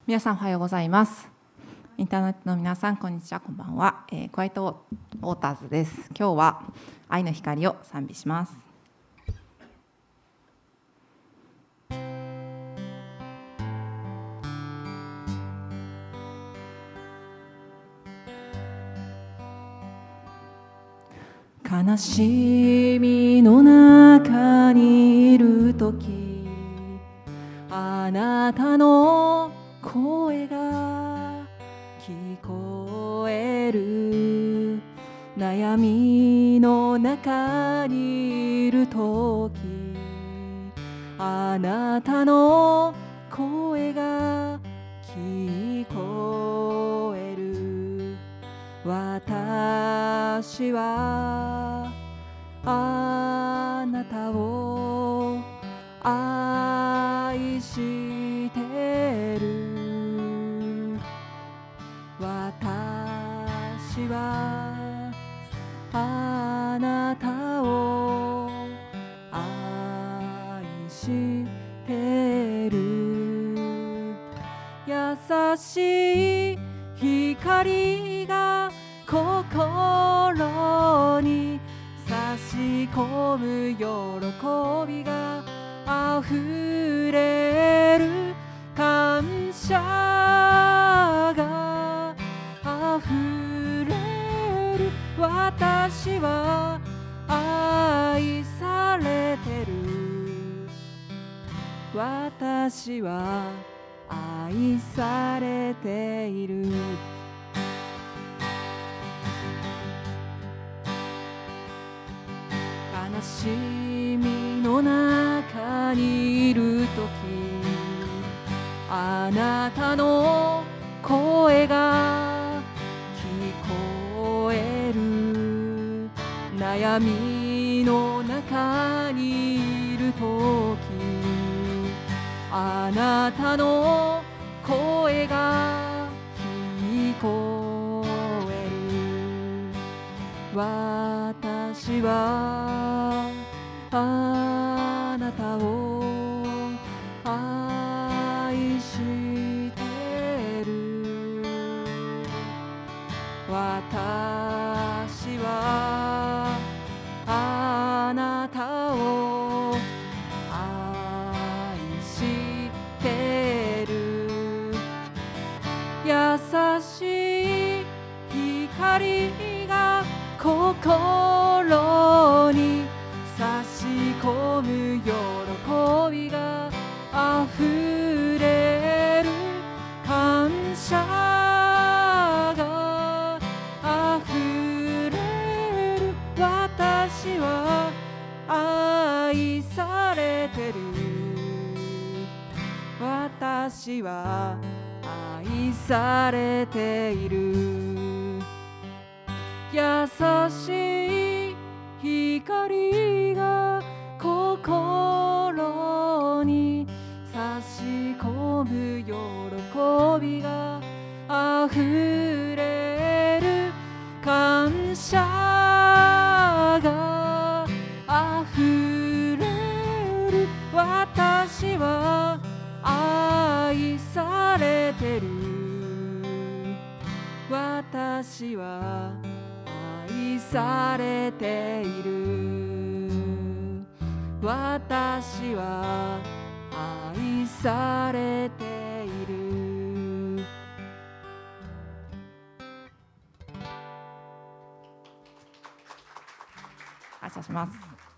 皆さんおはようございます。インターネットの皆さんこんにちは、こんばんは。ホワイトウォーターズです。今日は愛の光を賛美します。悲しみの中にいるとき、あなたの声が聞こえる。悩みの中にいるとき、あなたの声が聞こえる。私はあなたを愛してる。私はあなたを愛してる。優しい光が心に差し込む喜びがあふれる。感謝があふれる。私は愛されてる。私は愛されている。悲しみの中にいるとき、あなたの声が聞こえる。悩みの中にいるとき、あなたの声が聞こえる。私はあなたを愛してる。私はあなたを愛してる。優しい光が心に差し込む喜びがあふれる。感謝があふれる。私は愛されてる。私は愛されている。優しい光が心に差し込む喜びがあふれる。感謝があふれる。私は愛されてる。私は愛されている。私は愛されている。感謝します。